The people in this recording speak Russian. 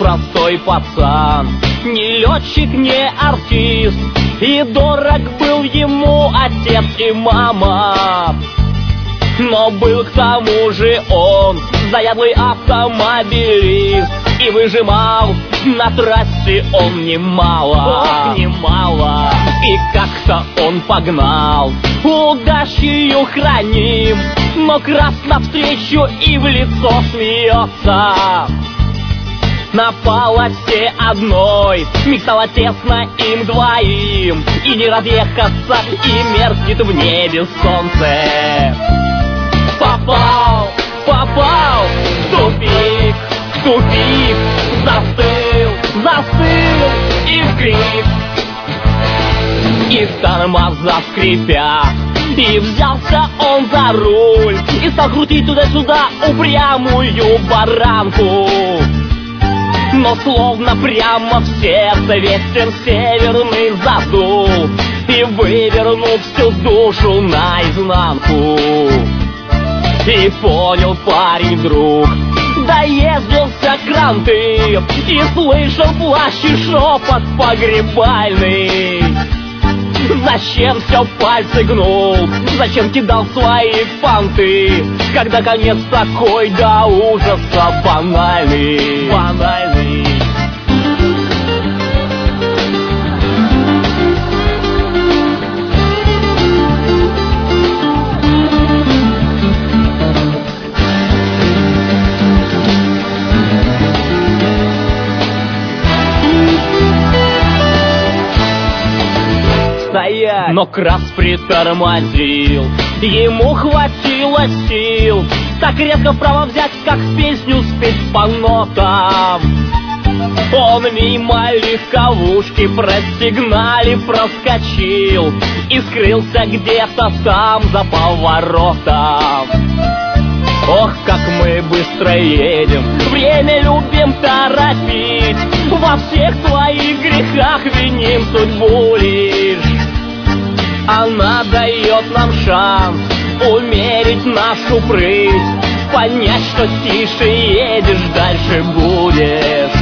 простой пацан, не летчик, не артист, и дорог был ему отец и мама. Но был к тому же он заядлый автомобилист, и выжимал на трассе он немало. Ох, немало. И как-то он погнал, удачею храним, но крас навстречу и в лицо смеется. На полосе одной миг стало тесно им двоим, и не разъехаться, и мерзнет в небе солнце. Попал в тупик, застыл и в крик. И тормоза скрипят, и взялся он за руль, и стал крутить туда-сюда упрямую баранку. Но словно прямо в сердце ветер северный задул, и вывернул всю душу наизнанку. И понял парень вдруг, доездился кранты, и слышал плач и шепот погребальный. Зачем все пальцы гнул, зачем кидал свои фанты, когда конец такой до ужаса банальный. Но крас притормозил, ему хватило сил так резко вправо взять, как песню спеть по нотам. Он мимо легковушки просигналив проскочил и скрылся где-то там за поворотом. Ох, как мы быстро едем, время любим торопить, во всех твоих грехах виним судьбу лишь. Она дает нам шанс умерить нашу прыть, понять, что тише едешь, дальше будешь.